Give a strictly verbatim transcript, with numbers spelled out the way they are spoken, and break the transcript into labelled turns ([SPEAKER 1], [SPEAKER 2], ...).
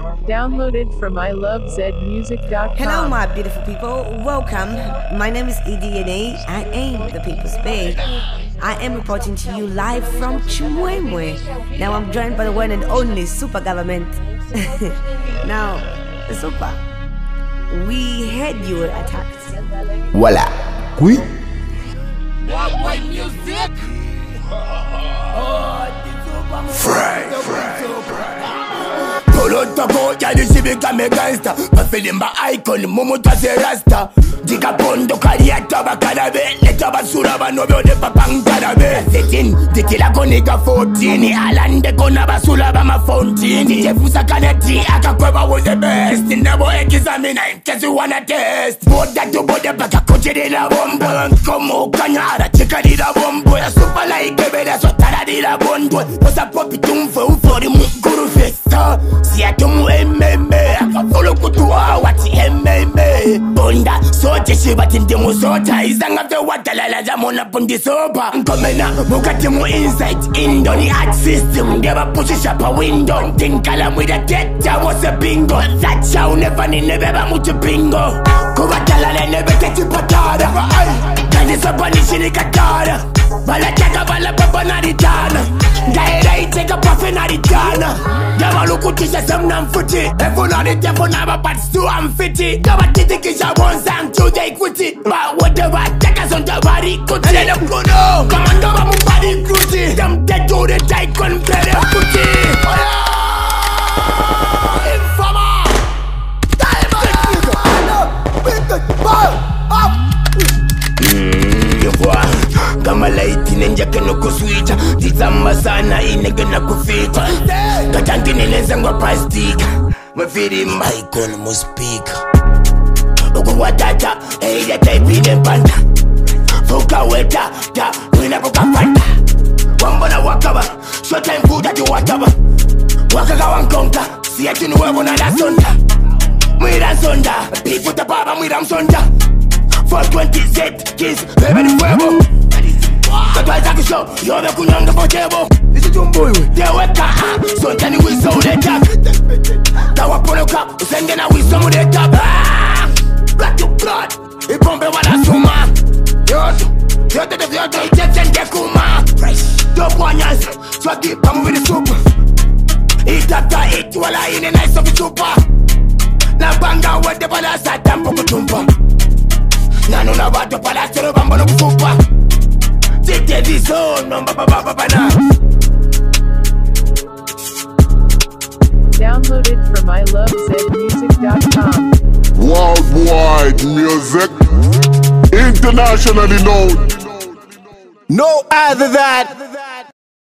[SPEAKER 1] Downloaded from I love zed music dot com.
[SPEAKER 2] Hello, my beautiful people. Welcome. My name is E D N A. I am the People's Babe. I am reporting to you live from Chimwemwe. Now I'm joined by the one and only Super Government. Now, Super, we heard you were attacked.
[SPEAKER 3] Voila. Oui.
[SPEAKER 4] What white music?
[SPEAKER 3] Fry, fry. Pull out the boat, yeah, the civic and me gangster. But feeling my icon, Momo Tase Rasta. Diga pondo kariata bakanabe. Leta basura banobyo de papang kanabe. Setin, ditila koniga fourteen. Alande kona basula bama fountain. Jefusa kaneti, akakweba was the best. Nabo ekizamina, in case you wanna test. Board that to board the baka kochiri la bombo. Komo kanyara, chika di la bombo. Ya super like bebe, that's what tara di la bondo. Osa popi tumfo, ufo di mukuru festa. Si atumu ememe, akafolo kutuwa wati ememe. Bonda, sote shibati ndimu sota. Izanga fe watalala jamona pundi sopa. Nkomena, mukati mu insight. Indo ni art system, never push it up a window. Tinkala with a teta, was a bingo. That show never ni nebeba mucho bingo. Kuwatalala nebe keti patada. Kandi sopa ni shini katada. Bala chaka bala papa na ritana. Gaira iteka pafe na ritana. Java lukutisha samna mfuti. Efu na ritefu na mapatsu amfiti. Java titi kisha wonsa mchude equity. Ba whatever teka sonja bari kuti. Elena kuno Kamando wa mubadi kuti. Jam tetu de taikon pere kuti. Infama Diamond Yokwa kama laiti nenja keno kuswitcha. Tizama sana inenge na kufita. Katangi nilenza ngwa plastika. Mwefiri maikon muspika. Uko watata eida taipine panta. Fuka weta ta wina kuka panta. Wambona wakaba short time food ati wataba. Wakaga wankonka siya tunu wevo na la sonda. Mwira sonda pifuta baba mwira msonda. four twenty Z kiss bebe ni fuego. Katwaza kisho yobe kunyonga potebo. Isi tumboy we deweka sonta ni wiso uleta. Kawaponoka usenge na wiso muleta. Black to blood ipombe wala suma. Yoto yote de vyoto itete kuma. Dope wanyas swagi pamu with the super. Itata it wala ine nice of the super. Na banga wede bala satampo kutumpa. Nano na watu pala sero bambo no kufupa. Tete viso no baba baba bana.
[SPEAKER 1] Downloaded from I love zed music dot com.
[SPEAKER 5] Worldwide music, internationally known.
[SPEAKER 3] No other than